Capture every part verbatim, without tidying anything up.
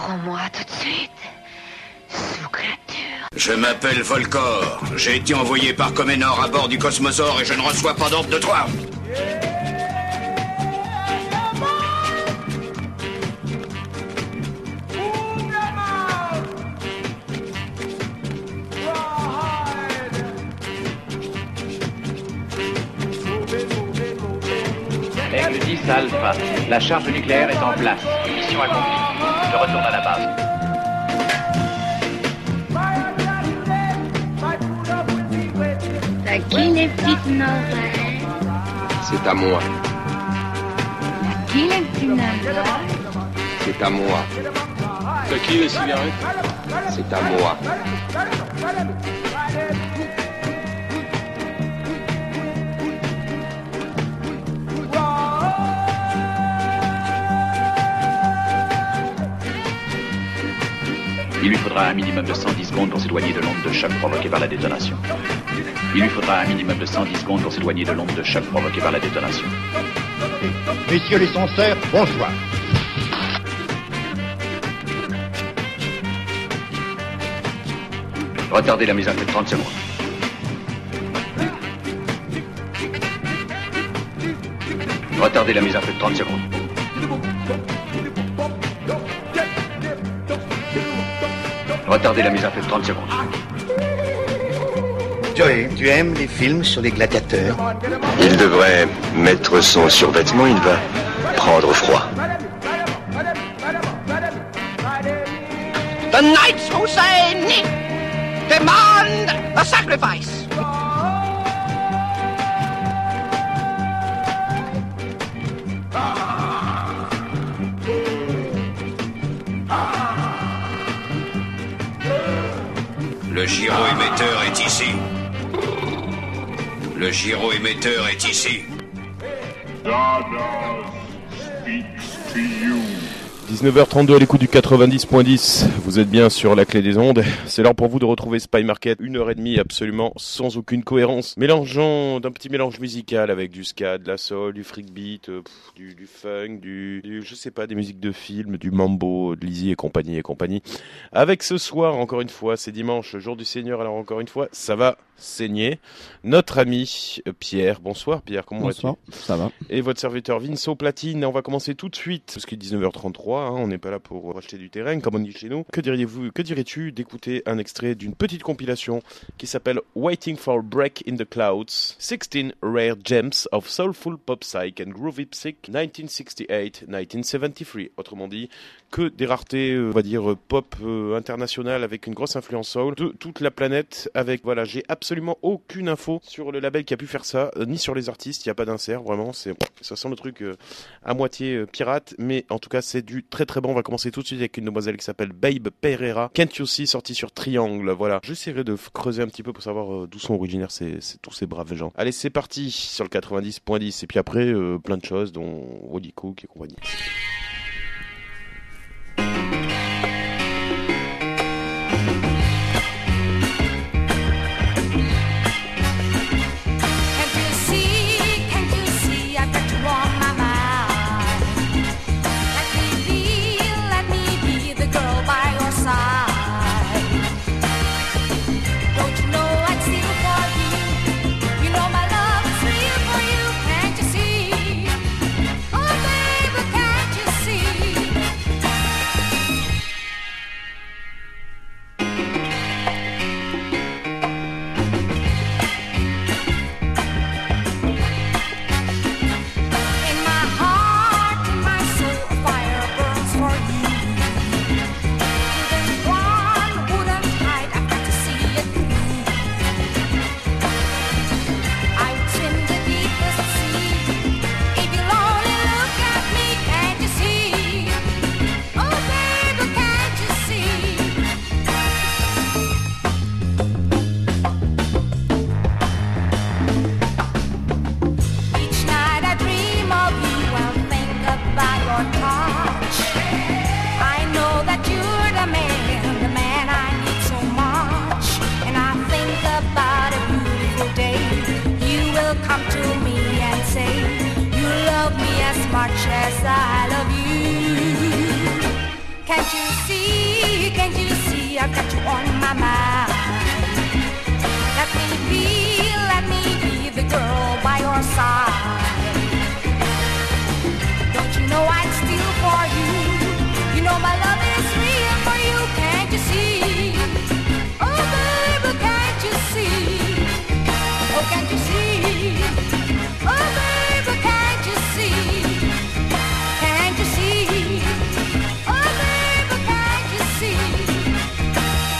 Prends-moi tout de suite, sous-créature. Je m'appelle Volcor. J'ai été envoyé par Comenor à bord du Cosmosaure et je ne reçois pas d'ordre de toi. Aigle dix Alpha, la charge nucléaire est en place. Mission accomplie. Je retourne à la base. T'as qui les petites oreilles? C'est à moi. T'as qui les petits navets? C'est à moi. T'as qui les cigarettes? C'est à moi. Il lui faudra un minimum de cent dix secondes pour s'éloigner de l'onde de choc provoquée par la détonation. Il lui faudra un minimum de cent dix secondes pour s'éloigner de l'onde de choc provoquée par la détonation. Messieurs les censeurs, bonsoir. Retardez la mise à feu de trente secondes. Retardez la mise à feu de trente secondes. Retardez la mise à feu de trente secondes. Joey, tu aimes les films sur les gladiateurs? Il devrait mettre son survêtement, il va prendre froid. The knights who say ni demand a sacrifice. Le gyro-émetteur est ici. Le gyro-émetteur est ici. dix-neuf heures trente-deux à l'écoute du quatre-vingt-dix point dix, vous êtes bien sur la clé des ondes. C'est l'heure pour vous de retrouver Spy Market, une heure et demie absolument sans aucune cohérence, mélangeant d'un petit mélange musical avec du ska, de la soul, du freak beat, euh, pff, du, du funk, du, du, je sais pas, des musiques de film, du mambo, de Lizzy et compagnie et compagnie. Avec ce soir, encore une fois, c'est dimanche, jour du Seigneur, alors encore une fois, ça va saigner. Notre ami Pierre, bonsoir Pierre, comment bonsoir, vas-tu? Ça va. Et votre serviteur Vince au platine, on va commencer tout de suite, parce qu'il est dix-neuf heures trente-trois, hein, on n'est pas là pour acheter du terrain, comme on dit chez nous. Que diriez-vous, que dirais-tu d'écouter un extrait d'une petite compilation qui s'appelle Waiting for a Break in the Clouds, sixteen Rare Gems of Soulful Pop Psych and Groovy Psych nineteen sixty-eight to nineteen seventy-three. Autrement dit, que des raretés, euh, on va dire, pop euh, internationales avec une grosse influence soul de toute la planète. Avec, voilà, j'ai absolument aucune info sur le label qui a pu faire ça, euh, ni sur les artistes, il n'y a pas d'insert, vraiment, c'est, ça sent le truc euh, à moitié euh, pirate, mais en tout cas, c'est du très très bon. On va commencer tout de suite avec une demoiselle qui s'appelle Babe Pereira, Can't You See, sortie sur Triangle, voilà. J'essaierai de f- creuser un petit peu pour savoir euh, d'où sont originaires ces, ces, tous ces braves gens. Allez, c'est parti sur le quatre-vingt-dix point dix, et puis après, euh, plein de choses, dont Woody Cook et compagnie. can't you see, can't you see, I've got you on my mind. Let me be, let me be the girl by your side. Don't you know I'd steal for you? You know my love is real for you, can't you see? Oh baby, can't you see? Oh, can't you see? Oh baby, can't you see? Can't you see? Oh baby, can't you see?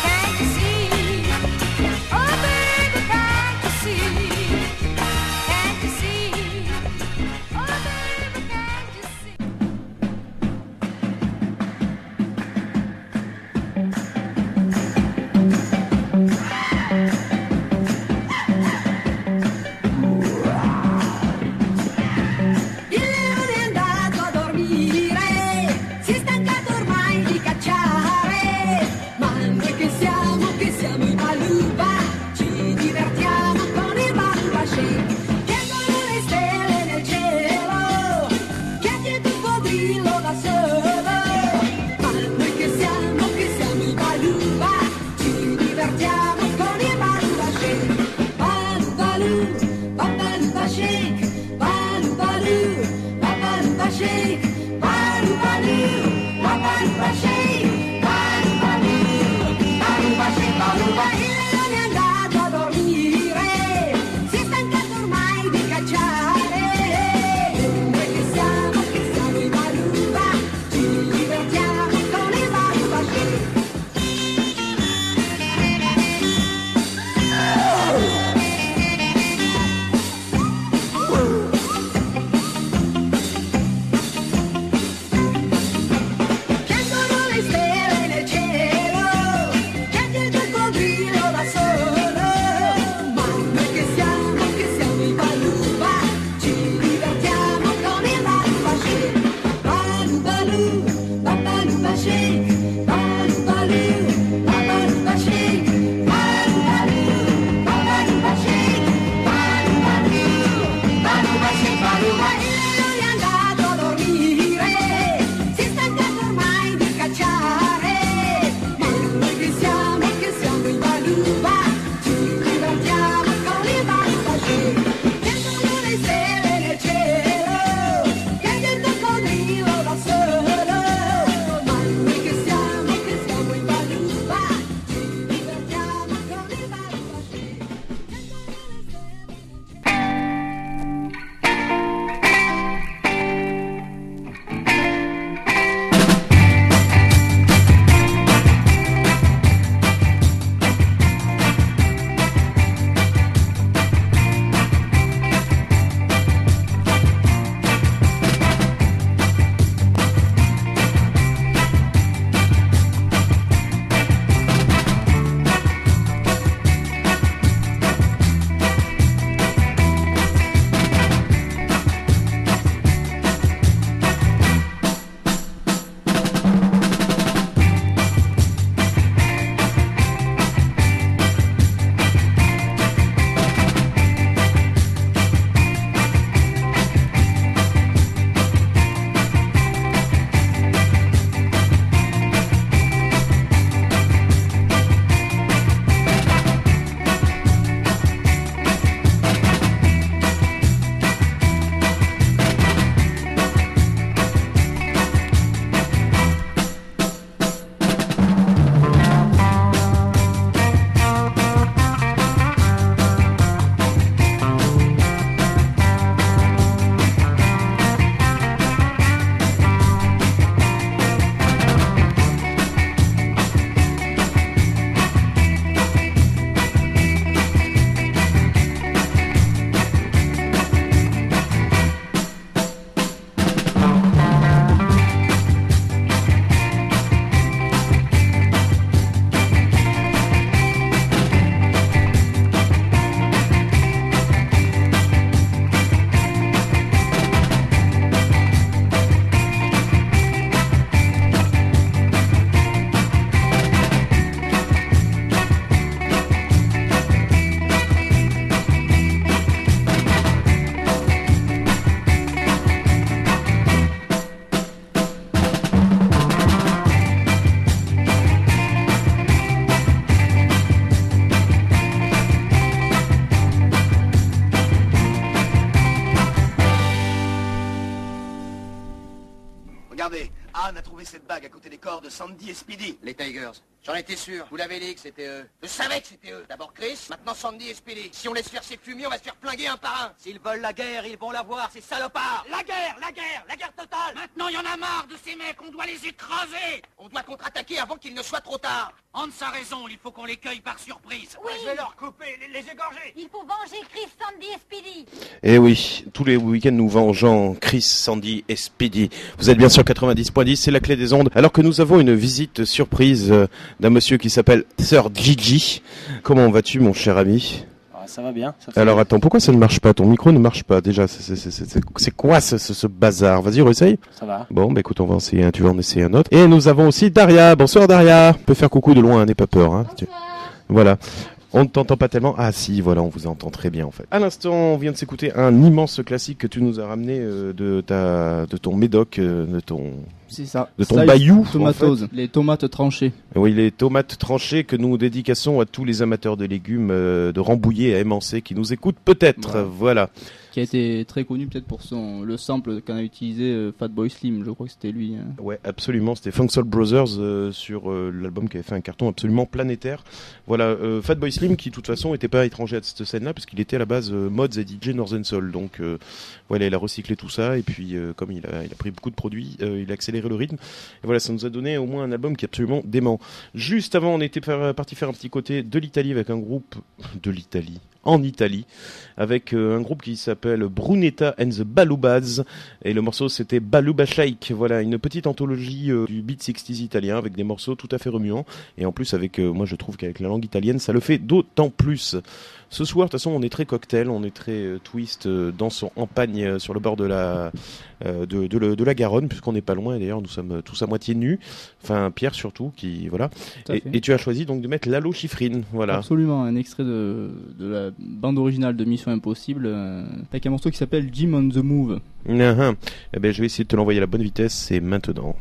cette bague à côté des corps de Sandy et Speedy? Les Tigers. J'en étais sûr. Vous l'avez dit que c'était eux. Je savais que c'était eux. D'abord Chris, maintenant Sandy et Speedy. Si on laisse faire ces fumiers, on va se faire flinguer un par un. S'ils veulent la guerre, ils vont la voir, ces salopards. La guerre, la guerre, la guerre totale. Maintenant, il y en a marre de ces mecs, on doit les écraser. On doit contre-attaquer avant qu'il ne soit trop tard. Hans a raison, il faut qu'on les cueille par surprise. Oui. Je vais leur couper, les, les égorger. Il faut venger Chris, Sandy et Speedy. Eh oui, tous les week-ends nous vengeons Chris, Sandy et Speedy. Vous êtes bien sur quatre-vingt-dix point dix, c'est la clé des ondes. Alors que nous avons une visite surprise euh, d'un monsieur qui s'appelle Sir Gigi. Comment vas-tu, mon cher ami? Ah, ça va bien. Ça Alors bien. attends, pourquoi ça ne marche pas? Ton micro ne marche pas déjà. C'est, c'est, c'est, c'est, c'est quoi ce, ce, ce bazar? Vas-y, réessaye. Ça va. Bon, bah écoute, on va essayer un, tu vas en essayer un autre. Et nous avons aussi Daria. Bonsoir Daria. On peut faire coucou de loin, n'aie pas peur. Hein. Voilà. On ne t'entend pas tellement. Ah si, voilà, on vous entend très bien en fait. À l'instant, on vient de s'écouter un immense classique que tu nous as ramené euh, de ta, de ton médoc, euh, de ton, c'est ça. de ton Slice bayou. Tomatoes, en fait. les tomates tranchées. Oui, les tomates tranchées que nous dédicassons à tous les amateurs de légumes euh, de Rambouillet à émancé qui nous écoutent peut-être. Voilà. Voilà. Qui a été très connu peut-être pour son le sample qu'en a utilisé euh, Fatboy Slim, je crois que c'était lui. Hein. Ouais, absolument, c'était Funk Soul Brothers euh, sur euh, l'album qui avait fait un carton absolument planétaire. Voilà, euh, Fatboy Slim qui de toute façon n'était pas étranger à cette scène-là parce qu'il était à la base euh, mods et D J Northern Soul. Donc euh, voilà, il a recyclé tout ça et puis euh, comme il a, il a pris beaucoup de produits, euh, il a accéléré le rythme. Et voilà, ça nous a donné au moins un album qui est absolument dément. Juste avant, on était faire, parti faire un petit côté de l'Italie avec un groupe de l'Italie. En Italie, avec euh, un groupe qui s'appelle Brunetta and the Balubas, et le morceau c'était Baluba Shake, voilà, une petite anthologie euh, du beat sixties italien, avec des morceaux tout à fait remuants, et en plus avec, euh, moi je trouve qu'avec la langue italienne, ça le fait d'autant plus. Ce soir, de toute façon, on est très cocktail, on est très euh, twist, euh, dansons en pagne euh, sur le bord de la, euh, de, de, le, de la Garonne, puisqu'on n'est pas loin, et d'ailleurs nous sommes tous à moitié nus, enfin Pierre surtout, qui, voilà, et, et tu as choisi donc de mettre Lalo Schifrin, voilà. Absolument, un extrait de, de la bande originale de Mission Impossible, euh, avec un morceau qui s'appelle Jim on the Move. Uh-huh. Eh ben, je vais essayer de te l'envoyer à la bonne vitesse, c'est maintenant.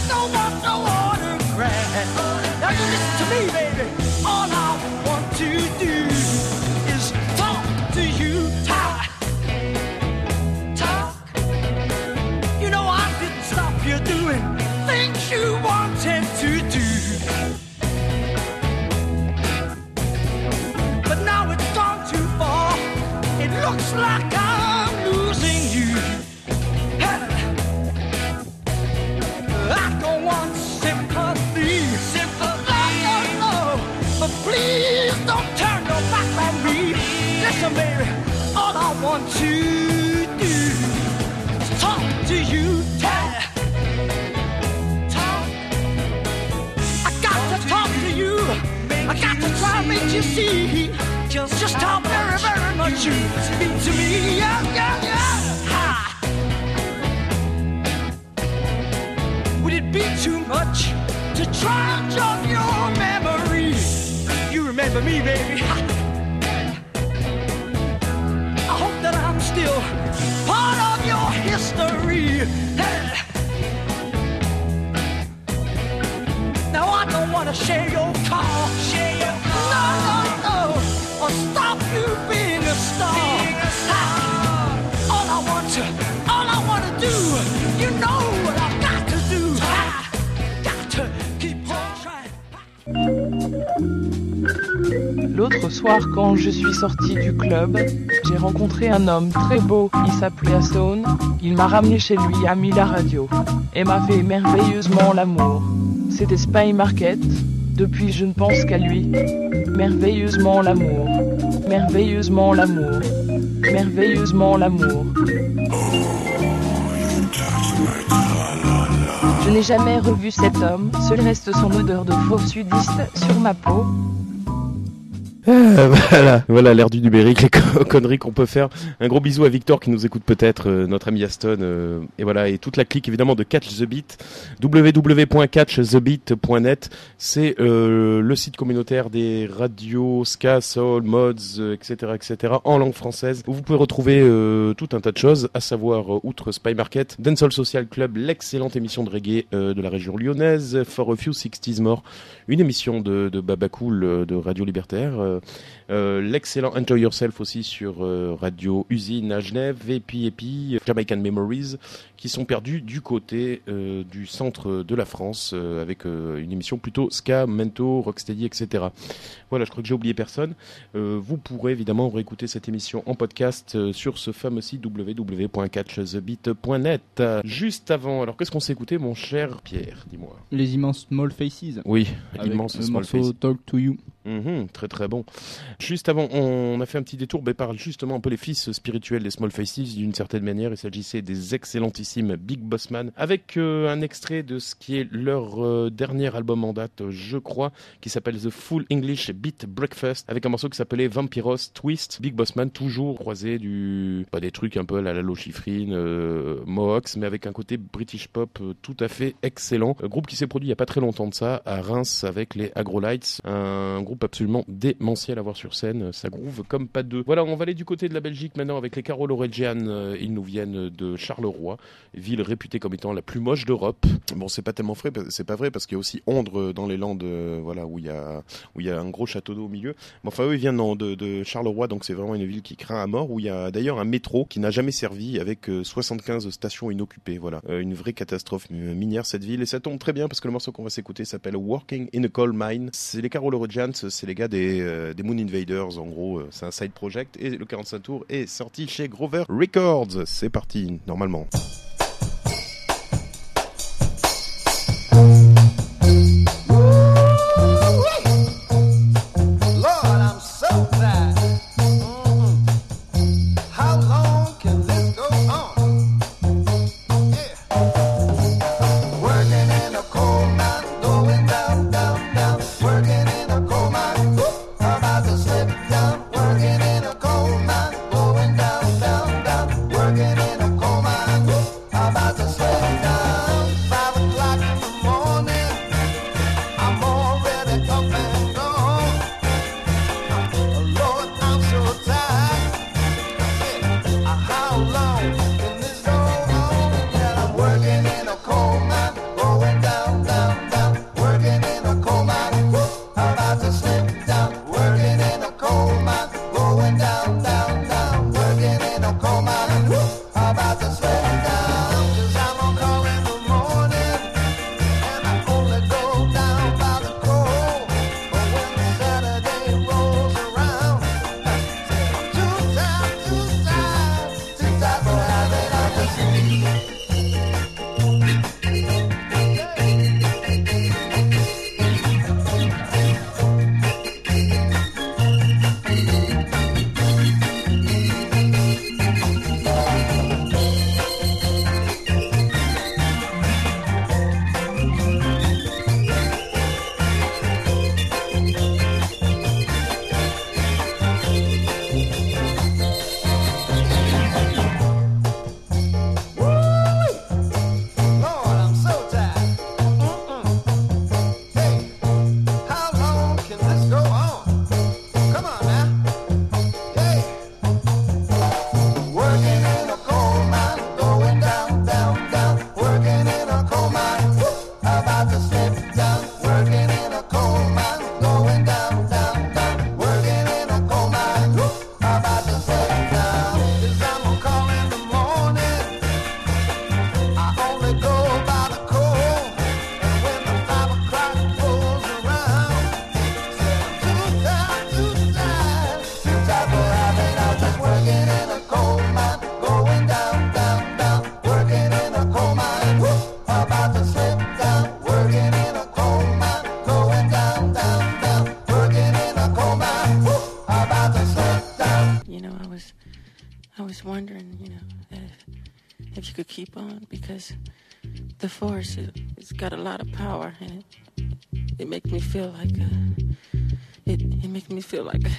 don't want no autograph. Now you listen to me, baby. All I want to do is talk to you. Talk. Talk. You know I didn't stop you doing things you wanted to do. But now it's gone too far. It looks like I'm losing you. I don't want sympathy, sympathy, no, no. But please don't turn your back on me. Listen, baby, all I want to do is talk to you. Talk, talk. I got to talk to you. I got to try to make you see just, just how very, very much you mean to me. Yeah, yeah, yeah. Ha. Would it be too much to try and jog your memory? You remember me, baby. I hope that I'm still part of your history. Now I don't want to share your car, share your car. No, no, no, or stop you being a star. Being a star. All I want to, all I want to do, you know what I've got to do. I got to keep on trying. L'autre soir, quand je suis sortie du club, j'ai rencontré un homme très beau, il s'appelait Aston. Il m'a ramené chez lui, a mis la radio et m'a fait merveilleusement l'amour. C'était Spy Market, depuis je ne pense qu'à lui. Merveilleusement l'amour, merveilleusement l'amour, merveilleusement l'amour. Je n'ai jamais revu cet homme, seul reste son odeur de faux sudiste sur ma peau. Ah, voilà, voilà l'air du numérique, les co- conneries qu'on peut faire. Un gros bisou à Victor qui nous écoute peut-être, euh, notre ami Aston, euh, et voilà, et toute la clique évidemment de Catch the Beat. w w w point catch the beat point net, c'est euh, le site communautaire des radios ska, soul, mods, euh, et cetera, et cetera, en langue française, où vous pouvez retrouver euh, tout un tas de choses, à savoir euh, outre Spy Market, Dancehall Social Club, l'excellente émission de reggae euh, de la région lyonnaise, For a Few Sixties More, une émission de, de Baba Cool euh, de Radio Libertaire. Euh, Euh, l'excellent Enjoy Yourself aussi sur euh, Radio Usine à Genève, et puis, et puis Jamaican Memories qui sont perdus du côté euh, du centre de la France euh, avec euh, une émission plutôt ska, mento, rocksteady, et cetera. Voilà, je crois que j'ai oublié personne. Euh, vous pourrez évidemment réécouter cette émission en podcast euh, sur ce fameux site w w w point catch the beat point net. Euh, juste avant, alors qu'est-ce qu'on s'est écouté, mon cher Pierre, dis-moi. Les immenses Small Faces. Oui, avec l'immense le Small morceau Faces. Talk to You. Mmh, très très bon. Juste avant, on a fait un petit détour bah, par justement un peu les fils spirituels des Small Faces d'une certaine manière. Il s'agissait des excellentissimes Big Boss Man avec euh, un extrait de ce qui est leur euh, dernier album en date, je crois, qui s'appelle The Full English Beat Breakfast, avec un morceau qui s'appelait Vampiros Twist. Big Boss Man toujours croisé du, pas des trucs un peu à la Lalo Schifrin, euh, Mohawks, mais avec un côté British pop euh, tout à fait excellent. Un groupe qui s'est produit il y a pas très longtemps de ça à Reims avec les Agrolights, un groupe absolument démentiel à voir sur scène, ça groove comme pas deux. Voilà, on va aller du côté de la Belgique maintenant avec les Carol Oregian. Ils nous viennent de Charleroi, ville réputée comme étant la plus moche d'Europe. Bon, c'est pas tellement vrai, c'est pas vrai parce qu'il y a aussi Ondre dans les Landes, euh, voilà, où il y a où il y a un gros château d'eau au milieu. Mais enfin, eux, ils viennent non, de, de Charleroi, donc c'est vraiment une ville qui craint à mort, où il y a d'ailleurs un métro qui n'a jamais servi avec euh, soixante-quinze stations inoccupées. Voilà, euh, une vraie catastrophe minière cette ville, et ça tombe très bien parce que le morceau qu'on va s'écouter s'appelle Working in a Coal Mine. C'est les Carol Oregian, c'est les gars des, euh, des Moon Invaders, en gros, euh, c'est un side project, et le quarante-cinq tours est sorti chez Grover Records. C'est parti, normalement. Working in a coal mine, Because the force, it, it's got a lot of power, and it, it makes me feel like a, it, it makes me feel like a,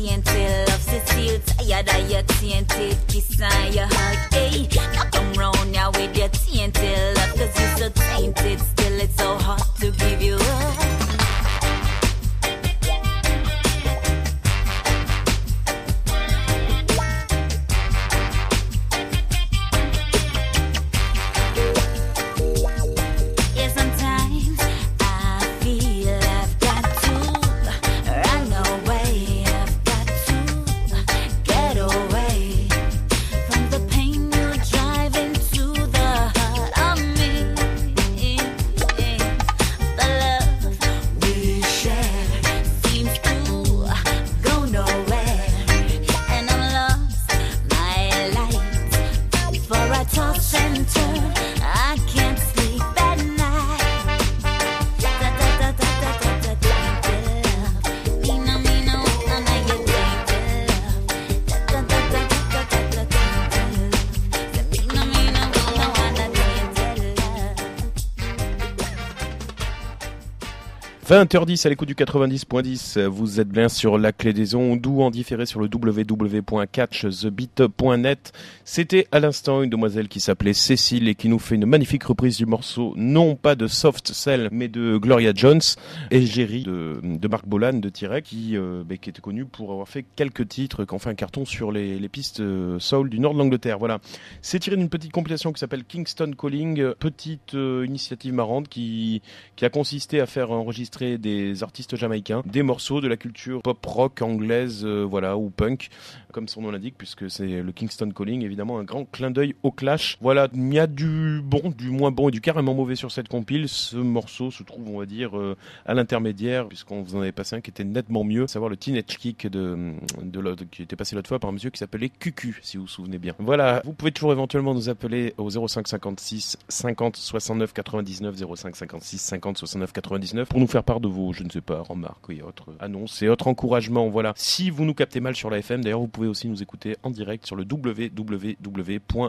tainted love. Cecile, tired of your tainted kiss and your hug. Hey, now come round now with your tainted love. Cause you're so tainted, still it's so hard to give you up. vingt heures dix à l'écoute du quatre-vingt-dix point dix, vous êtes bien sur la clé des ondes ou en différé sur le w w w point catch the beat point net. C'était à l'instant une demoiselle qui s'appelait Cécile et qui nous fait une magnifique reprise du morceau, non pas de Soft Cell, mais de Gloria Jones, égérie de, de Marc Bolan de Tirek, qui, euh, bah, qui était connu pour avoir fait quelques titres, qui ont fait un carton sur les, les pistes euh, soul du nord de l'Angleterre. Voilà. C'est tiré d'une petite compilation qui s'appelle Kingston Calling, petite euh, initiative marrante qui, qui a consisté à faire enregistrer des artistes jamaïcains, des morceaux de la culture pop rock anglaise, euh, voilà, ou punk, comme son nom l'indique, puisque c'est le Kingston Calling, évidemment un grand clin d'œil au Clash. Voilà, il y a du bon, du moins bon et du carrément mauvais sur cette compile. Ce morceau se trouve, on va dire, euh, à l'intermédiaire, puisqu'on vous en avait passé un qui était nettement mieux, à savoir le Teenage Kick de, de l'autre, qui était passé l'autre fois par un monsieur qui s'appelait Q Q, si vous vous souvenez bien. Voilà, vous pouvez toujours éventuellement nous appeler au zéro cinq cinquante-six cinquante soixante-neuf quatre-vingt-dix-neuf, zéro cinq cinquante-six cinquante soixante-neuf quatre-vingt-dix-neuf, pour nous faire part de vos, je ne sais pas, remarques et autres annonces et autres encouragements. Voilà. Si vous nous captez mal sur la F M, d'ailleurs, vous pouvez aussi nous écouter en direct sur le w w w point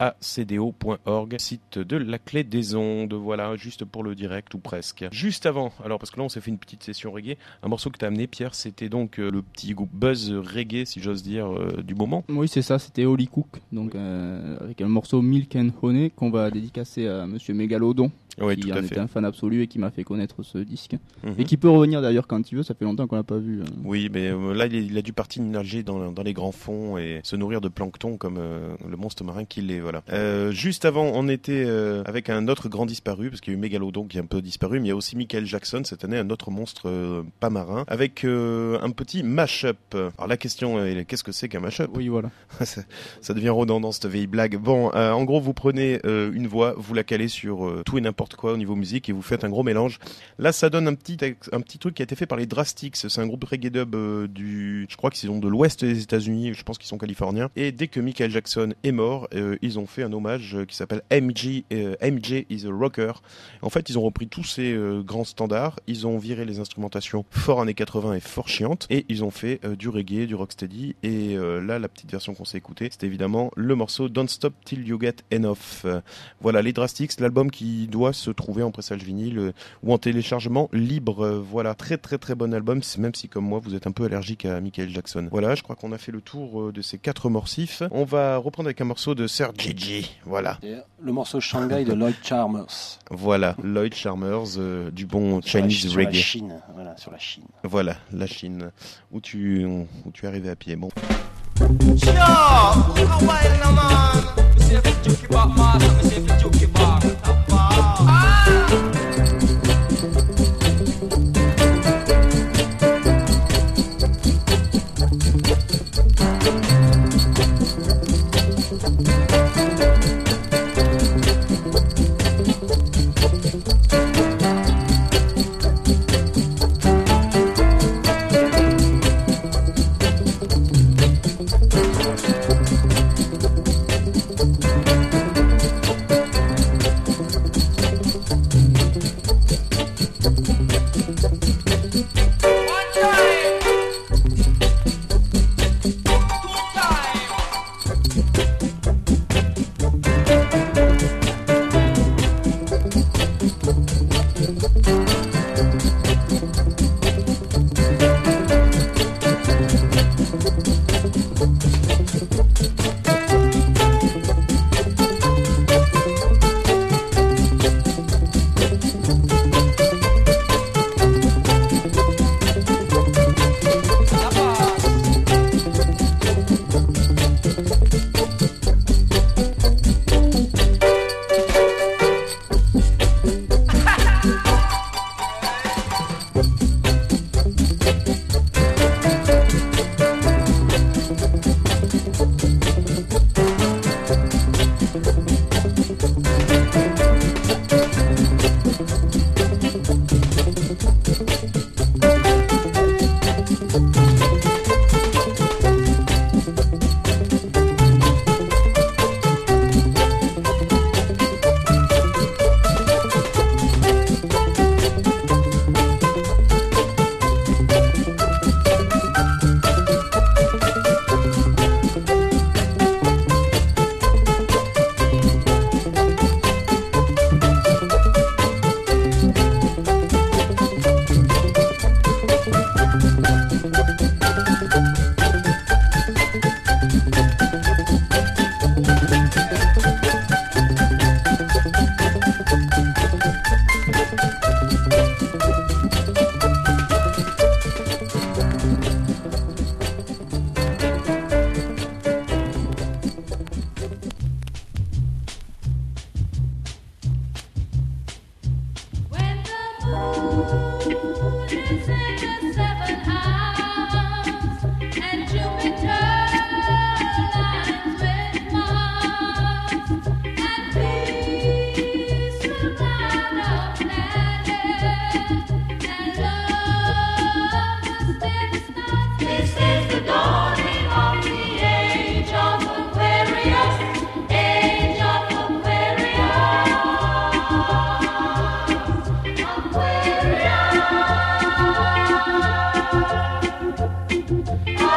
lacdo point org, site de la clé des ondes. Voilà, juste pour le direct ou presque. Juste avant, alors parce que là on s'est fait une petite session reggae, un morceau que t'as amené, Pierre, c'était donc euh, le petit groupe buzz reggae, si j'ose dire, euh, du moment. Oui, c'est ça, c'était Holly Cook, donc euh, avec un morceau Milk and Honey qu'on va dédicacer à Monsieur Mégalodon. Oui, qui tout en à était fait. un fan absolu et qui m'a fait connaître ce disque. Mm-hmm. Et qui peut revenir d'ailleurs quand il veut, ça fait longtemps qu'on l'a pas vu. Oui, mais euh, là il, est, il a dû partir nager dans, dans les grands fonds et se nourrir de plancton comme euh, le monstre marin qu'il est. Voilà. Euh, juste avant, on était euh, avec un autre grand disparu, parce qu'il y a eu Mégalodon qui est un peu disparu, mais il y a aussi Michael Jackson cette année, un autre monstre euh, pas marin, avec euh, un petit mash-up. Alors la question est, qu'est-ce que c'est qu'un mash-up ? Oui, voilà. ça, ça devient redondant cette vieille blague. Bon, euh, en gros, vous prenez euh, une voix, vous la calez sur euh, tout et n'importe quoi au niveau musique et vous faites un gros mélange. Là, ça donne un petit, un petit truc qui a été fait par les Drastics. C'est un groupe reggae dub euh, du, je crois qu'ils sont de l'ouest des États-Unis. Je pense qu'ils sont californiens. Et dès que Michael Jackson est mort, euh, ils ont fait un hommage qui s'appelle M J, euh, M J is a Rocker. En fait, ils ont repris tous ces euh, grands standards. Ils ont viré les instrumentations fort années quatre-vingts et fort chiantes. Et ils ont fait euh, du reggae, du rocksteady. Et euh, là, la petite version qu'on s'est écoutée, c'était évidemment le morceau Don't Stop Till You Get Enough. Euh, voilà, les Drastics, l'album qui doit se trouver en pressage vinyle euh, ou en téléchargement libre. Euh, voilà, très très très bon album, même si comme moi vous êtes un peu allergique à Michael Jackson. Voilà, je crois qu'on a fait le tour euh, de ces quatre morcifs. On va reprendre avec un morceau de Sir Gigi. Voilà. Et le morceau Shanghai de Lloyd Charmers. Voilà, Lloyd Charmers, euh, du bon sur Chinese la, reggae. Sur la Chine, voilà, sur la Chine. Voilà, la Chine, où tu, où tu es arrivé à pied. Bon.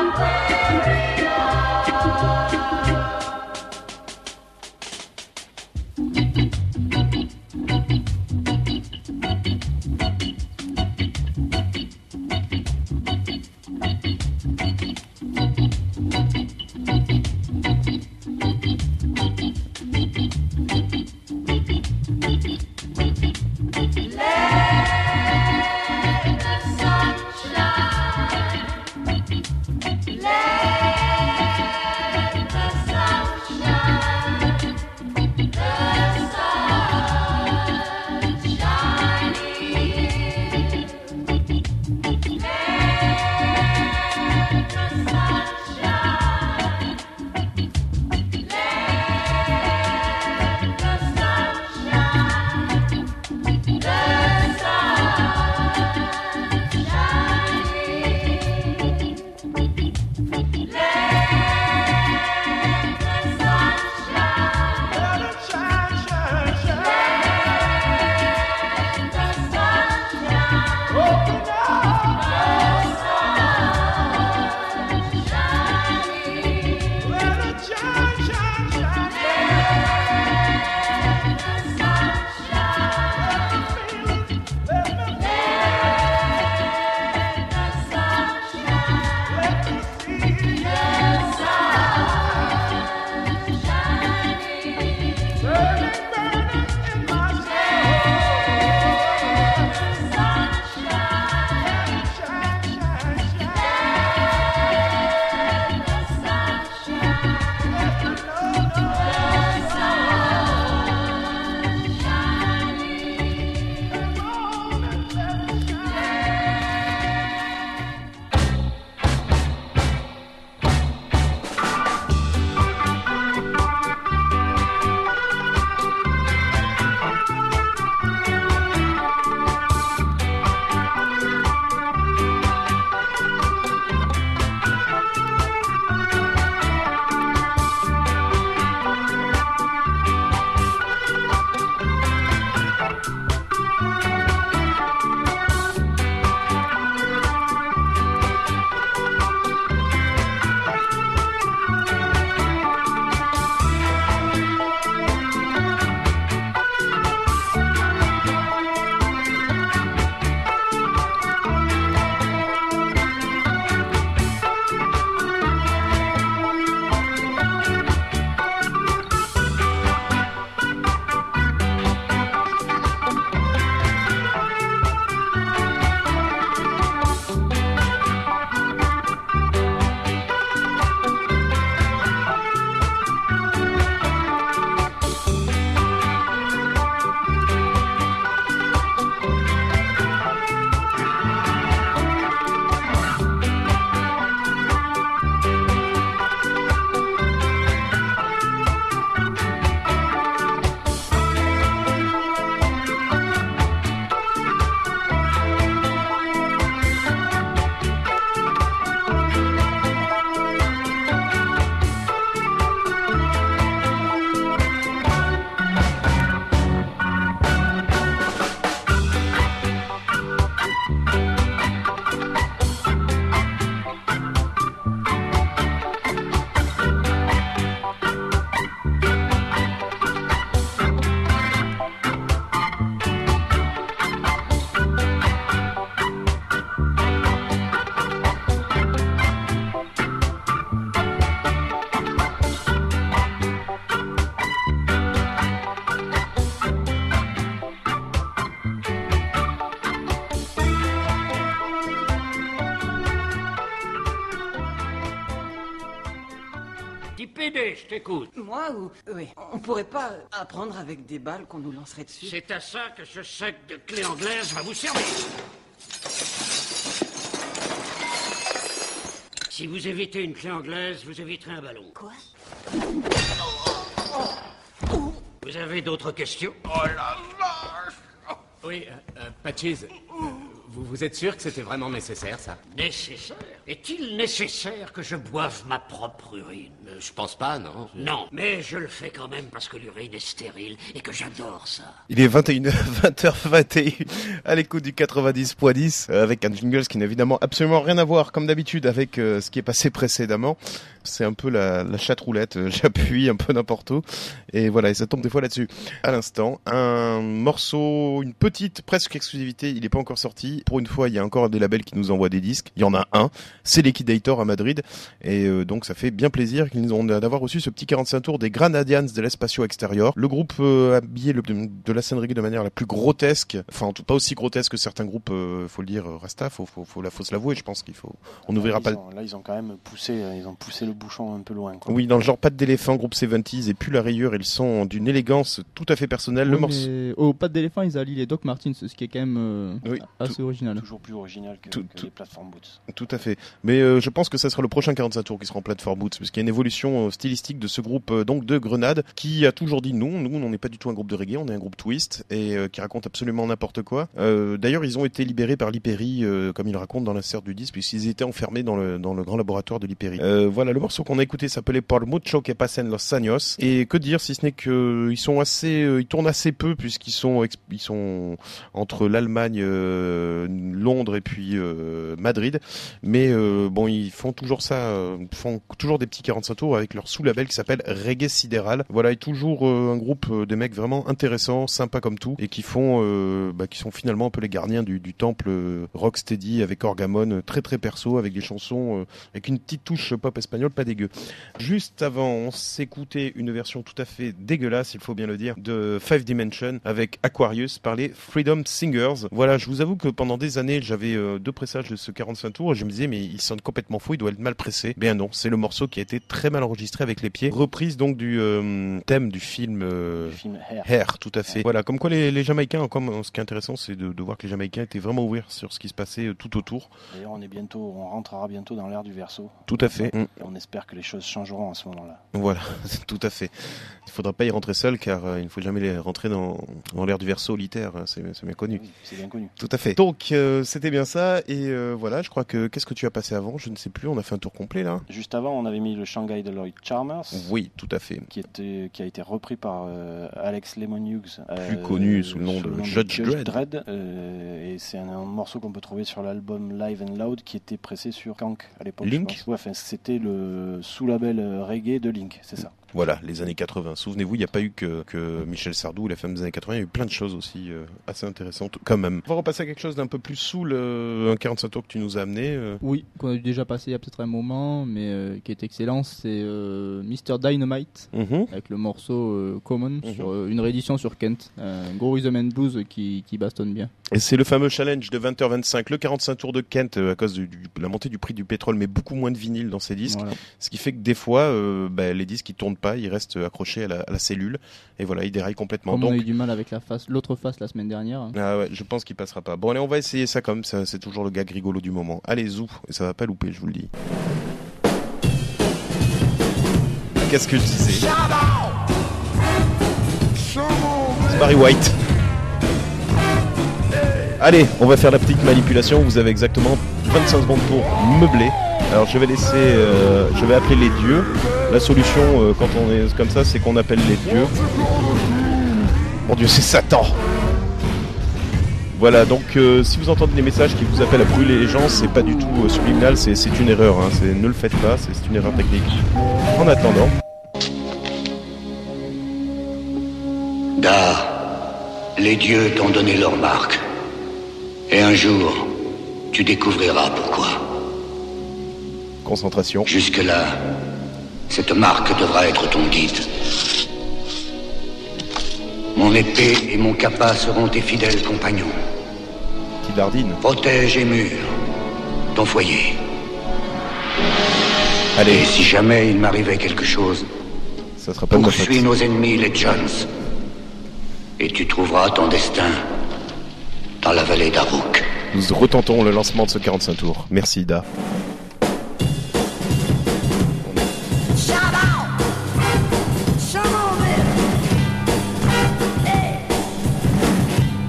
Pédé, je t'écoute. Moi ou... Oui. On pourrait pas apprendre avec des balles qu'on nous lancerait dessus? C'est à ça que ce sac de clés anglaises va vous servir. Si vous évitez une clé anglaise, vous éviterez un ballon. Quoi? Vous avez d'autres questions? Oh la vache! Oui, euh, euh, Patches, vous, vous êtes sûr que c'était vraiment nécessaire, ça? Nécessaire? Est-il nécessaire que je boive ma propre urine? Euh, Je pense pas, non. Non, mais je le fais quand même parce que l'urine est stérile et que j'adore ça. Il est vingt et une heures, vingt heures vingt et une à l'écoute du quatre-vingt-dix point dix euh, avec un jingle qui n'a évidemment absolument rien à voir comme d'habitude avec euh, ce qui est passé précédemment. C'est un peu la, la chatte roulette, euh, j'appuie un peu n'importe où et voilà, et ça tombe des fois là-dessus. À l'instant, un morceau, une petite presque exclusivité, il n'est pas encore sorti. Pour une fois, il y a encore des labels qui nous envoient des disques. Il y en a un, c'est Liquidator à Madrid et euh, donc ça fait bien plaisir qu'ils ont d'avoir reçu ce petit quarante-cinq tours des Granadians de l'Espacio Exterior. Le groupe euh, habillé le, de la scène reggae de manière la plus grotesque, enfin en tout pas aussi grotesque que certains groupes, euh, faut le dire, Rasta, faut, faut, faut, faut se l'avouer, je pense qu'il faut, on n'ouvrira là, pas. Ont, là ils ont quand même poussé, ils ont poussé le bouchon un peu loin. Quoi. Oui, dans le genre patte d'éléphant, groupe soixante-dix et puis la rayure, ils sont d'une élégance tout à fait personnelle. Oui, le morceau. Au patte d'éléphant, ils allient les Doc Martens, ce qui est quand même euh, oui, assez tout, original. Toujours plus original que, tout, que tout, les plateformes boots. Tout à fait. Mais euh, je pense que ça sera le prochain quarante-cinq tours qui sera en plateforme boots, parce qu'il y a une évolution euh, stylistique de ce groupe euh, donc de Grenade qui a toujours dit non, nous on n'est pas du tout un groupe de reggae, on est un groupe twist et euh, qui raconte absolument n'importe quoi. Euh, d'ailleurs, ils ont été libérés par l'Hyperi, euh, comme ils racontent dans l'insert du disque, puisqu'ils étaient enfermés dans le dans le grand laboratoire de l'Hyperi. Euh, voilà, le morceau qu'on a écouté s'appelait Por mucho que pasen los años. Et que dire si ce n'est que ils sont assez, euh, ils tournent assez peu puisqu'ils sont ils sont entre l'Allemagne, euh, Londres et puis euh, Madrid. Mais euh, bon, ils font toujours ça, euh, font toujours des petits quarante-cinq tours avec leur sous-label qui s'appelle Reggae Sidéral. Voilà, et toujours euh, un groupe euh, de mecs vraiment intéressants, sympas comme tout, et qui font, euh, bah, qui sont finalement un peu les gardiens du, du temple euh, rocksteady avec Orgamon, euh, très très perso, avec des chansons euh, avec une petite touche pop espagnole, pas dégueu. Juste avant, on s'écoutait une version tout à fait dégueulasse, il faut bien le dire, de Five Dimension avec Aquarius par les Freedom Singers. Voilà, je vous avoue que pendant des années, j'avais euh, deux pressages de ce quarante-cinq tours et je me disais mais il sonne complètement fou, il doit être mal pressé. Bien non, c'est le morceau qui a été très mal enregistré avec les pieds, reprise donc du euh, thème du film, euh, du film Hair. Hair, tout à fait. Voilà, comme quoi les, les Jamaïcains, comme ce qui est intéressant, c'est de, de voir que les Jamaïcains étaient vraiment ouverts sur ce qui se passait euh, tout autour. D'ailleurs, on est bientôt, on rentrera bientôt dans l'ère du verso. Tout à fait. Et on espère que les choses changeront à ce moment-là. Voilà, tout à fait. Il ne faudra pas y rentrer seul car euh, il ne faut jamais les rentrer dans, dans l'ère du verso solitaire, hein, c'est, c'est bien connu. Oui, c'est bien connu. Tout à fait. Donc euh, c'était bien ça et euh, voilà, je crois que qu'est-ce que tu as passé avant? Je ne sais plus, on a fait un tour complet là. Juste avant, on avait mis le Shanghai de Lloyd Charmers. Oui, tout à fait. Qui, était, qui a été repris par euh, Alex Lemon Hughes. Plus euh, connu sous le nom de, de Judge, Judge Dredd. Dredd euh, et c'est un, un morceau qu'on peut trouver sur l'album Live and Loud qui était pressé sur Kank à l'époque. Link. Ouais, enfin, c'était le sous-label reggae de Link, c'est ça. Voilà, les années quatre-vingts. Souvenez-vous, il n'y a pas eu que, que Michel Sardou, la femme des années quatre-vingts, il y a eu plein de choses aussi euh, assez intéressantes quand même. On va repasser à quelque chose d'un peu plus saoul, euh, un quarante-cinq tours que tu nous as amené. Euh. Oui, qu'on a déjà passé il y a peut-être un moment, mais euh, qui est excellent, c'est euh, mister Dynamite, mm-hmm. avec le morceau euh, Common, mm-hmm. sur euh, une réédition sur Kent, un gros rhythm and blues qui, qui bastonne bien. Et c'est le fameux challenge de vingt heures vingt-cinq, le quarante-cinq tours de Kent, euh, à cause de, de la montée du prix du pétrole, mais beaucoup moins de vinyle dans ces disques. Voilà. Ce qui fait que des fois, euh, bah, les disques ils tournent pas, ils restent accrochés à la, à la cellule, et voilà, ils déraillent complètement. Comme Donc, on a eu du mal avec la face, l'autre face la semaine dernière. Ah ouais, je pense qu'il passera pas. Bon allez, on va essayer ça comme ça, c'est toujours le gag rigolo du moment. Allez, zou, et ça va pas louper, je vous le dis. Qu'est-ce que je disais? C'est Barry White. Allez, on va faire la petite manipulation. Vous avez exactement vingt-cinq secondes pour meubler. Alors je vais laisser, euh, je vais appeler les dieux. La solution euh, quand on est comme ça, c'est qu'on appelle les dieux. Mon Dieu, c'est Satan. Voilà, donc euh, si vous entendez des messages qui vous appellent à brûler les gens, c'est pas du tout euh, subliminal, c'est, c'est une erreur. Hein, c'est, ne le faites pas, c'est, c'est une erreur technique. En attendant. Da, les dieux t'ont donné leur marque. Et un jour, tu découvriras pourquoi. Concentration. Jusque-là, cette marque devra être ton guide. Mon épée et mon kappa seront tes fidèles compagnons. Tidardine. Protège et mure ton foyer. Allez. Et si jamais il m'arrivait quelque chose, ça sera pas poursuis nos ennemis, les Jones. Et tu trouveras ton destin dans la vallée d'Arouk. Nous retentons le lancement de ce quarante-cinq tours. Merci, Ida.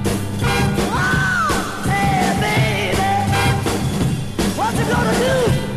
What you gonna do?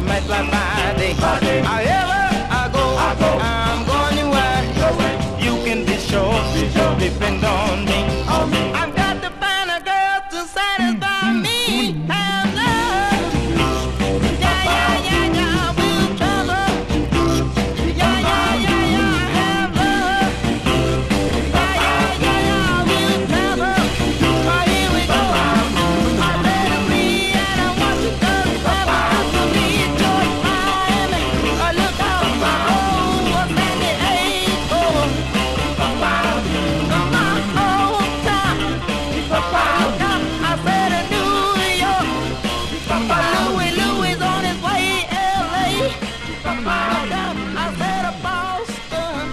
met my body. However I go, I'm going anywhere. You can be sure, depend on me. I've got to find a girl to satisfy me. Have love. Yeah, yeah, yeah, yeah, with trouble. Yeah, yeah, yeah, yeah, have love. Yeah, yeah, yeah, yeah, with trouble. Oh, here we go. I let it be, and I want you to discover to me. George Miami. Oh, look out my road, what's that the age for? Come on, come on, oh, time. Look out, I said in New York. Louis, Louis on his way, L A. Look out, I said of Boston.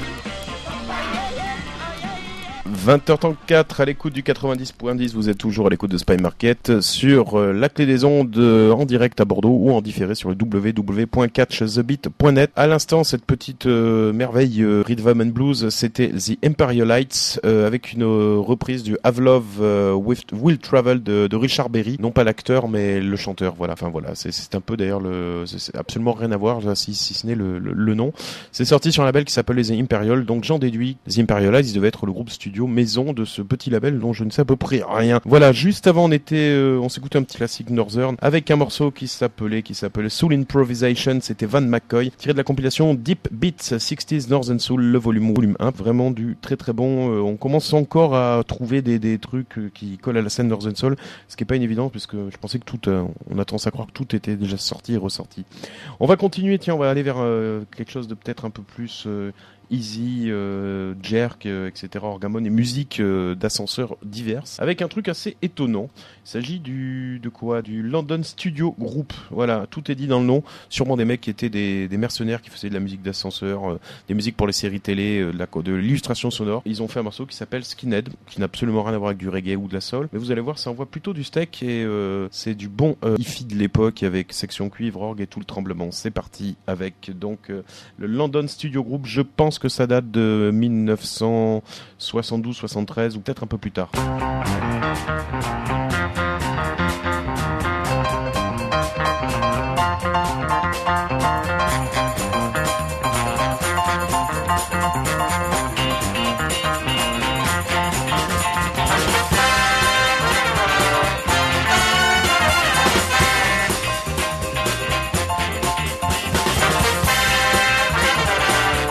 vingt heures trente-quatre à l'écoute du quatre-vingt-dix point dix, vous êtes toujours à l'écoute de Spy Market sur euh, la clé des ondes euh, en direct à Bordeaux ou en différé sur le w w w point catch the beat point net. À l'instant, cette petite euh, merveille euh, Rhythm and Blues, c'était The Imperialites euh, avec une euh, reprise du Have Love euh, with Will Travel de, de Richard Berry, non pas l'acteur mais le chanteur. Voilà, enfin voilà, c'est, c'est un peu d'ailleurs le, c'est, c'est absolument rien à voir là, si, si ce n'est le, le, le nom. C'est sorti sur un label qui s'appelle The Imperial, donc j'en déduis The Imperialites, ils devaient être le groupe studio maison de ce petit label dont je ne sais à peu près rien. Voilà, juste avant on était, euh, on s'écoutait un petit classique Northern avec un morceau qui s'appelait, qui s'appelait Soul Improvisation, c'était Van McCoy, tiré de la compilation Deep Beats soixante Northern Soul, le volume, volume un, vraiment du très très bon. Euh, on commence encore à trouver des, des trucs euh, qui collent à la scène Northern Soul, ce qui est pas une évidence puisque je pensais que tout, euh, on a tendance à croire que tout était déjà sorti et ressorti. On va continuer, tiens, on va aller vers euh, quelque chose de peut-être un peu plus euh, easy, euh, jerk, euh, et cetera, orgamone et musique euh, d'ascenseurs diverses, avec un truc assez étonnant. Il s'agit du de quoi Du London Studio Group. Voilà, tout est dit dans le nom. Sûrement des mecs qui étaient des, des mercenaires qui faisaient de la musique d'ascenseur, euh, des musiques pour les séries télé, euh, de, la, de l'illustration sonore. Ils ont fait un morceau qui s'appelle Skinhead, qui n'a absolument rien à voir avec du reggae ou de la soul, mais vous allez voir, ça envoie plutôt du steak et euh, c'est du bon euh, hi-fi de l'époque avec section cuivre, orgue et tout le tremblement. C'est parti avec donc euh, le London Studio Group. Je pense que ça date de dix-neuf cent soixante-douze soixante-treize ou peut-être un peu plus tard.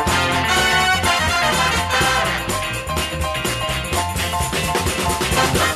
Come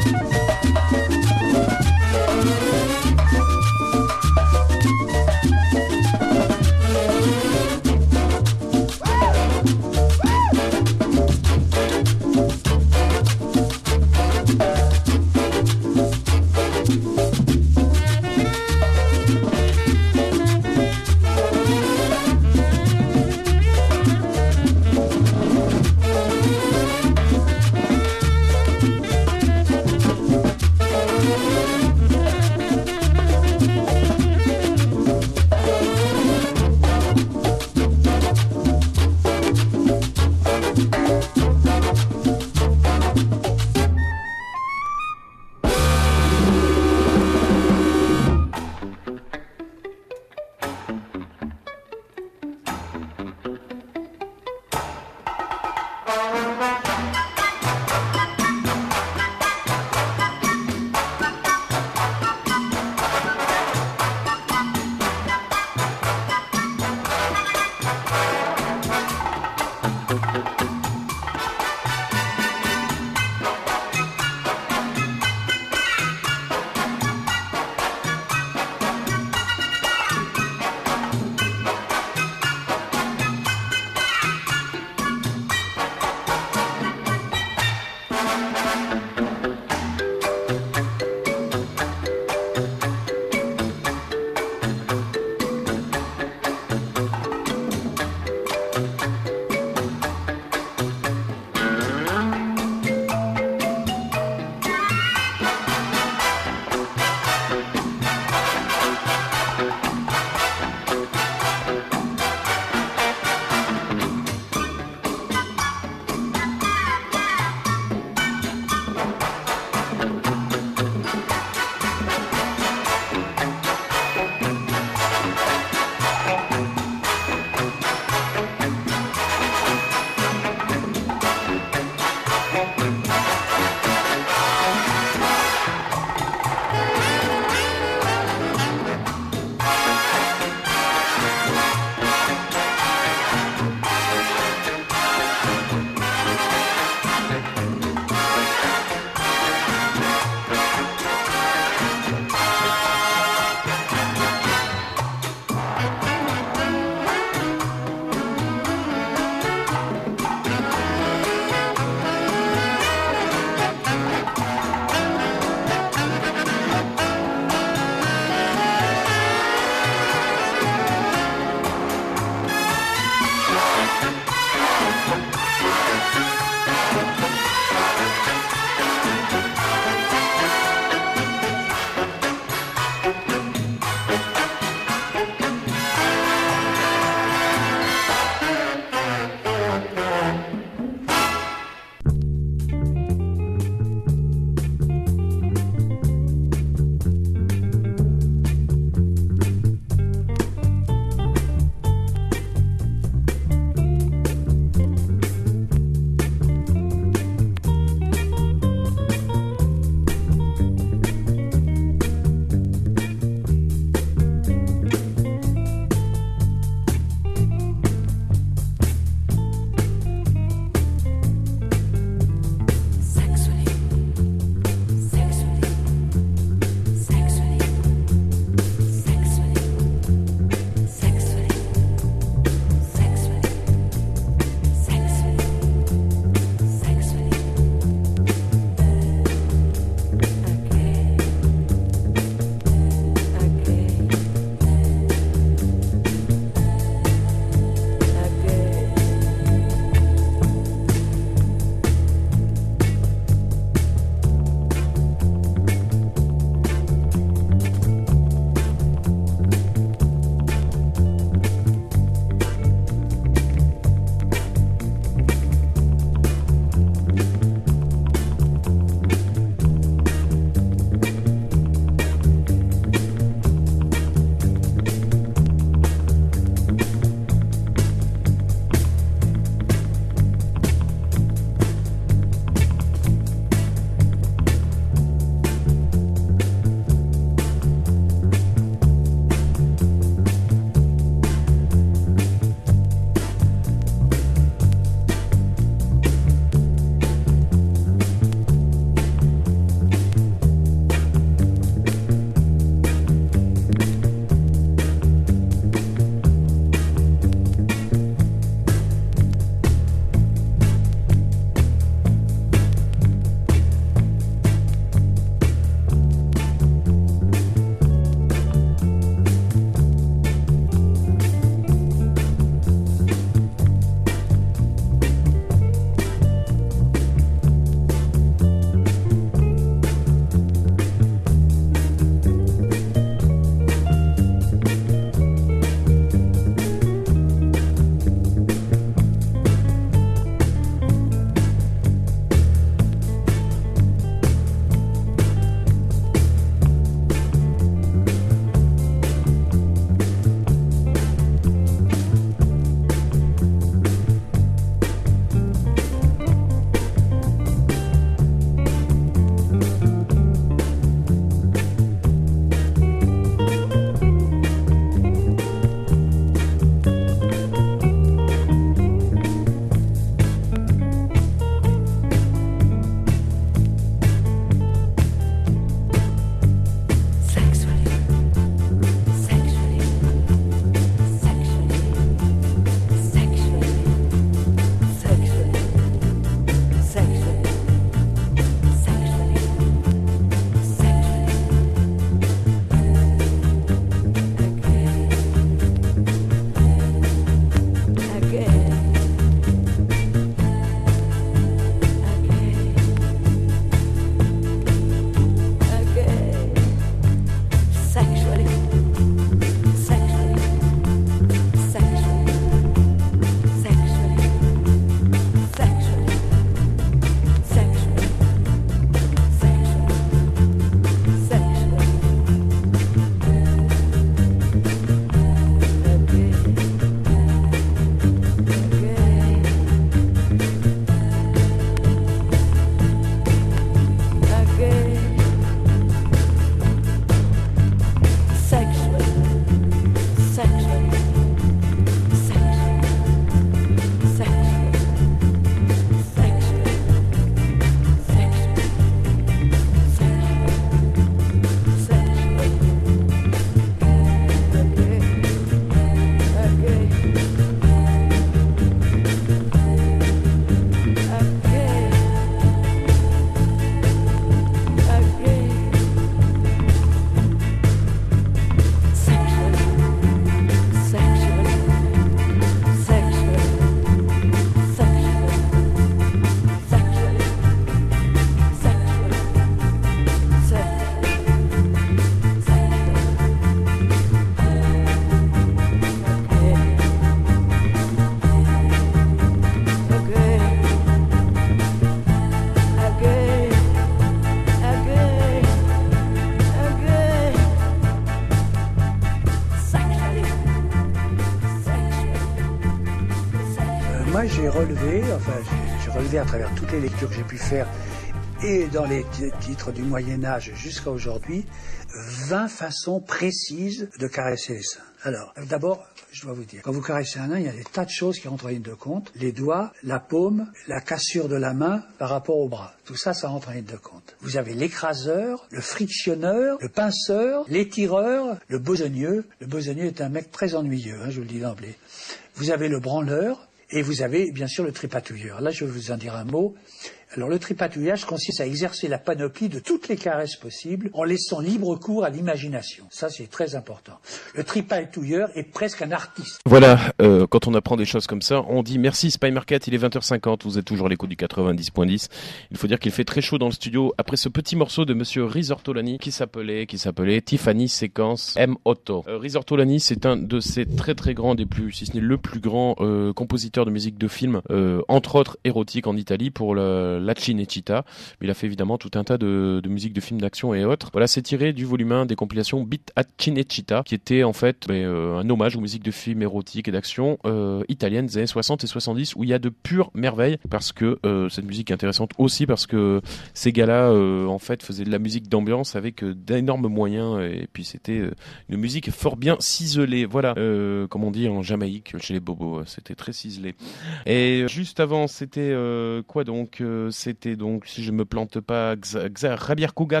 relevé, enfin j'ai, j'ai relevé à travers toutes les lectures que j'ai pu faire et dans les t- titres du Moyen-Âge jusqu'à aujourd'hui, vingt façons précises de caresser les seins. Alors, d'abord, je dois vous dire, quand vous caressez un nain, il y a des tas de choses qui rentrent en ligne de compte. Les doigts, la paume, la cassure de la main par rapport au bras. Tout ça, ça rentre en ligne de compte. Vous avez l'écraseur, le frictionneur, le pinceur, l'étireur, le besogneux. Le besogneux est un mec très ennuyeux, hein, je vous le dis d'emblée. Vous avez le branleur et vous avez bien sûr le tripatouilleur. Là, je vais vous en dire un mot. Alors le tripatouillage consiste à exercer la panoplie de toutes les caresses possibles en laissant libre cours à l'imagination. Ça, c'est très important. Le tripatouilleur est presque un artiste. Voilà, euh, quand on apprend des choses comme ça, on dit merci Spy Market, il est vingt heures cinquante, vous êtes toujours à l'écoute du quatre-vingt-dix point dix. Il faut dire qu'il fait très chaud dans le studio après ce petit morceau de monsieur Riz Ortolani qui s'appelait, qui s'appelait Tiffany Séquence M. Otto. Euh, Riz Ortolani, c'est un de ces très très grands, des plus, si ce n'est le plus grand euh, compositeur de musique de film, euh, entre autres érotique en Italie pour le La Cinecittà, mais il a fait évidemment tout un tas de, de musique de films d'action et autres. Voilà, c'est tiré du volume un des compilations Beat a Cinecittà, qui était en fait ben, euh, un hommage aux musiques de films érotiques et d'action euh, italiennes des années soixante et soixante-dix, où il y a de pures merveilles, parce que euh, cette musique est intéressante aussi parce que ces gars-là euh, en fait faisaient de la musique d'ambiance avec euh, d'énormes moyens, et puis c'était euh, une musique fort bien ciselée. Voilà, euh, comme on dit en Jamaïque chez les bobos, c'était très ciselé. Et juste avant, c'était euh, quoi donc euh, C'était donc, si je me plante pas, Javier Cugat,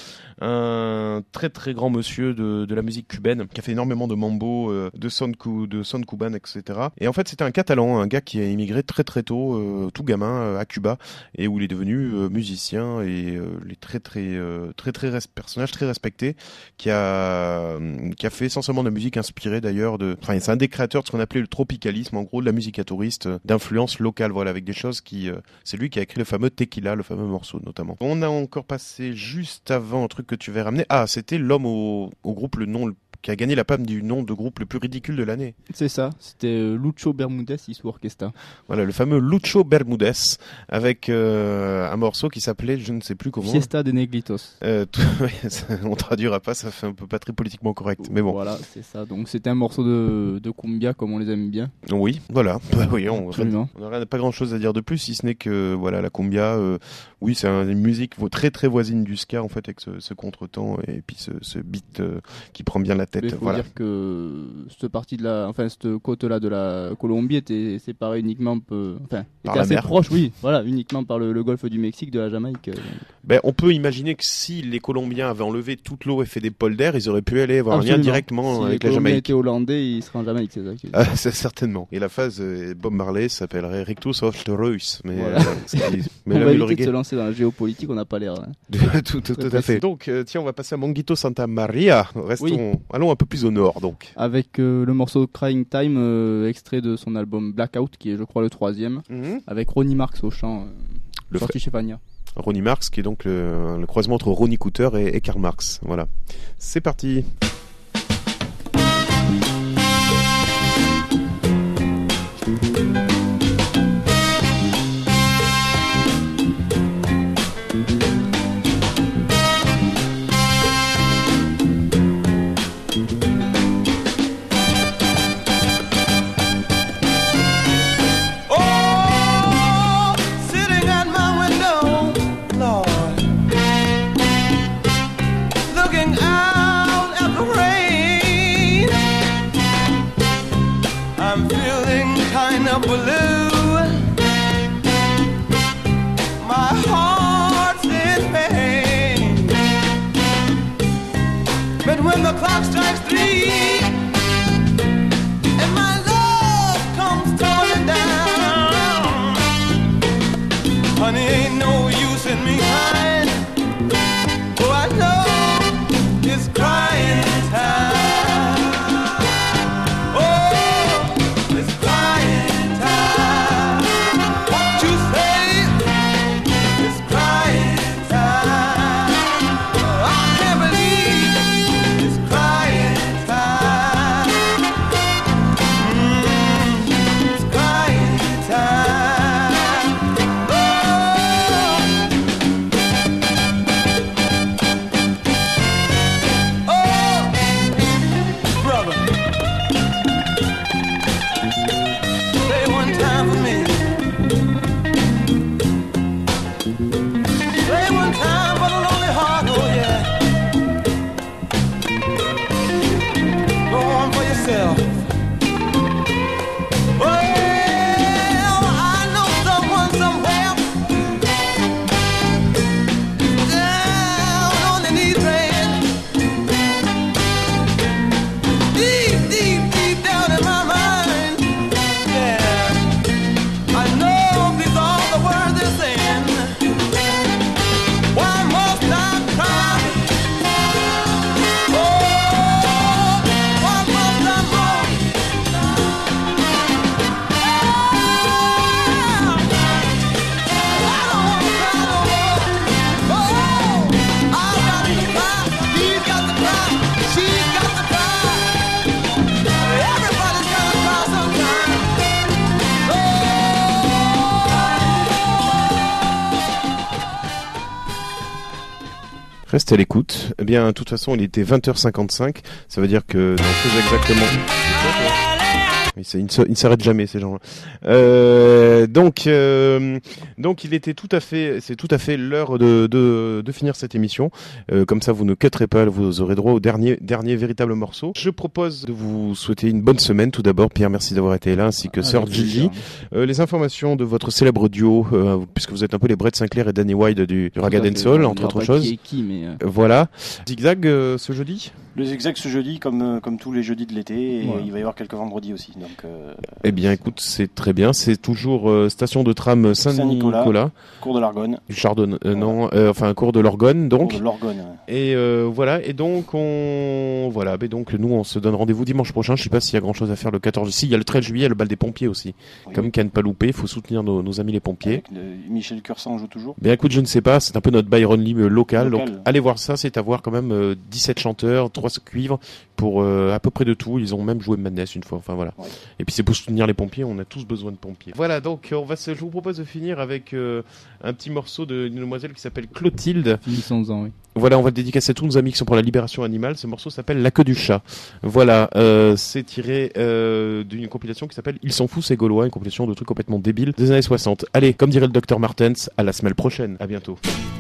un très très grand monsieur de, de la musique cubaine, qui a fait énormément de mambo, euh, de son cu, de son cuban, et cetera. Et en fait, c'était un Catalan, un gars qui a immigré très très tôt, euh, tout gamin, euh, à Cuba, et où il est devenu euh, musicien et euh, les très très euh, très très, très personnage très respecté, qui a qui a fait essentiellement de la musique inspirée d'ailleurs de, enfin, c'est un des créateurs de ce qu'on appelait le tropicalisme, en gros de la musique à touristes, d'influence locale, voilà, avec des choses qui, euh, c'est lui qui a écrit le fameux Tequila, le fameux morceau notamment. On a encore passé juste avant un truc que tu vas ramener. Ah, c'était l'homme au, au groupe, le nom le qui a gagné la palme du nom de groupe le plus ridicule de l'année. C'est ça, c'était euh, Lucho Bermudez y su orquesta. Voilà, le fameux Lucho Bermudez, avec euh, un morceau qui s'appelait, je ne sais plus comment... Fiesta de Neglitos. Euh, tout, on traduira pas, ça fait un peu pas très politiquement correct, mais bon. Voilà, c'est ça, donc c'était un morceau de, de cumbia comme on les aime bien. Oui, voilà, bah, oui, on n'aurait pas grand chose à dire de plus, si ce n'est que voilà, la cumbia, euh, oui, c'est une musique très très voisine du ska, en fait, avec ce, ce contretemps et puis ce, ce beat euh, qui prend bien la tête. Il faut voilà. dire que cette partie de la, enfin cette côte-là de la Colombie était séparée uniquement, peu, enfin, était assez mer. proche, oui, voilà, uniquement par le, le golfe du Mexique, de la Jamaïque. Ben, on peut imaginer que si les Colombiens avaient enlevé toute l'eau et fait des polders, ils auraient pu aller avoir Absolument. un lien directement si avec la Jamaïque. Si les Colombiens étaient hollandais, ils seraient en Jamaïque, c'est ça. Ah, c'est certainement. Et la phase euh, Bob Marley s'appellerait Rictus of the Reus. Mais, voilà. euh, mais on va éviter de se lancer dans la géopolitique, on n'a pas l'air. Hein. tout, tout, tout à fait. Donc, euh, tiens, on va passer à Manguito Santa Maria. Restons, oui. allons un peu plus au nord, donc. Avec euh, le morceau Crying Time, euh, extrait de son album Blackout, qui est, je crois, le troisième, mm-hmm. avec Ronnie Marx au chant, euh, le sorti chez Fania. Ronnie Marx, qui est donc le, le croisement entre Ronnie Cooter et, et Karl Marx. Voilà. C'est parti. Clock strikes three, and my love comes tumbling down. Honey, ain't no use in me crying. Oh, I know it's crying time. Oh, it's crying time. What you say? It's crying time. Oh, I can't believe it's crying time. Mm, it's crying time. Oh. Restez à l'écoute. Eh bien, de toute façon, il était vingt heures cinquante-cinq. Ça veut dire que dans très exactement... Il ne s'arrête jamais, ces gens-là. Euh, donc, euh, donc, il était tout à fait, c'est tout à fait l'heure de, de, de finir cette émission. Euh, comme ça, vous ne cutterez pas, vous aurez droit au dernier, dernier véritable morceau. Je propose de vous souhaiter une bonne semaine. Tout d'abord, Pierre, merci d'avoir été là, ainsi que ah, Sœur Gigi. Euh, les informations de votre célèbre duo, euh, puisque vous êtes un peu les Brett Sinclair et Danny Wilde du, du Ragga Dancehall, entre autres choses. Qui est qui, mais euh... Voilà. Zigzag euh, ce jeudi. Le Zigzag ce jeudi, comme comme tous les jeudis de l'été, et ouais. Il va y avoir quelques vendredis aussi. Donc, euh, eh bien, écoute, c'est très bien. C'est toujours euh, station de tram Saint-Nicolas, Saint-Nicolas, cours de l'Argonne. Du Chardonnay, euh, ouais. non, euh, enfin cours de l'Orgonne, donc. Cours de l'Orgonne. Ouais. Et euh, voilà, et donc on, voilà, mais donc nous on se donne rendez-vous dimanche prochain. Je sais pas s'il y a grand chose à faire le quatorze. Si, il y a le treize juillet, le bal des pompiers aussi. Oui. Comme qu'à ne pas louper, il faut soutenir nos, nos amis les pompiers. Avec le, Michel Cursan joue toujours. Bien, écoute, je ne sais pas. C'est un peu notre Byron Lee local, local. Donc allez voir ça. C'est à voir quand même euh, dix-sept chanteurs, trois cuivres. Pour euh, à peu près de tout, ils ont même joué Madness une fois, enfin voilà. Ouais. Et puis c'est pour soutenir les pompiers, on a tous besoin de pompiers. Voilà, donc on va se, je vous propose de finir avec euh, un petit morceau de, d'une demoiselle qui s'appelle Clotilde. Finissons ans, oui. Voilà, on va le dédicacer à tous nos amis qui sont pour la libération animale. Ce morceau s'appelle La queue du chat. Voilà, euh, c'est tiré euh, d'une compilation qui s'appelle Ils sont fous ces Gaulois, une compilation de trucs complètement débiles des années soixante. Allez, comme dirait le docteur Martens, à la semaine prochaine. À bientôt.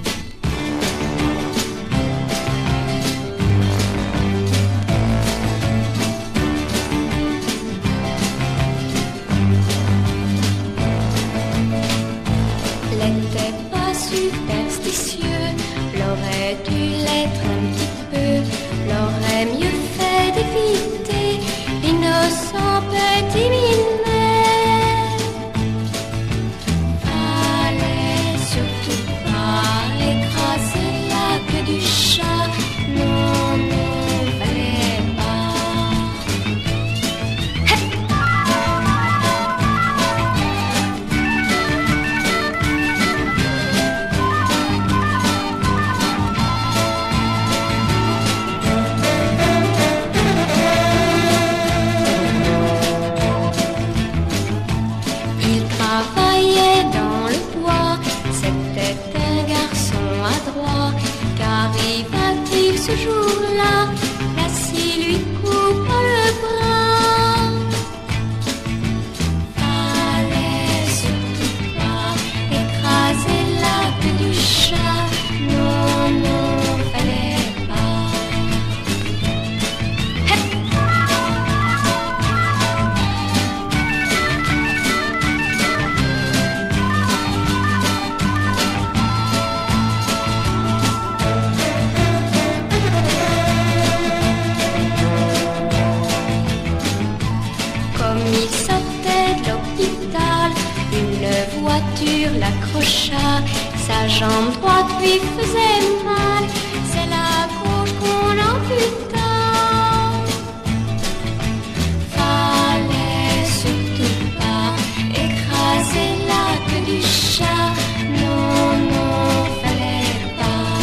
Sa jambe droite lui faisait mal, c'est la gauche qu'on amputa. Fallait surtout pas écraser la queue du chat, non, non, fallait pas.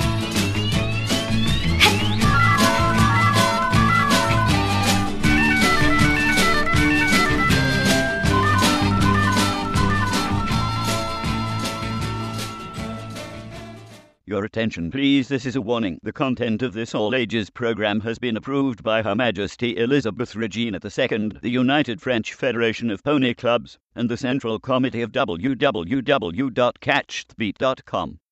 Your attention, please. This is a warning. The content of this all-ages program has been approved by Her Majesty Elizabeth Regina the Second, the United French Federation of Pony Clubs, and the Central Committee of w w w dot catch the beat dot com.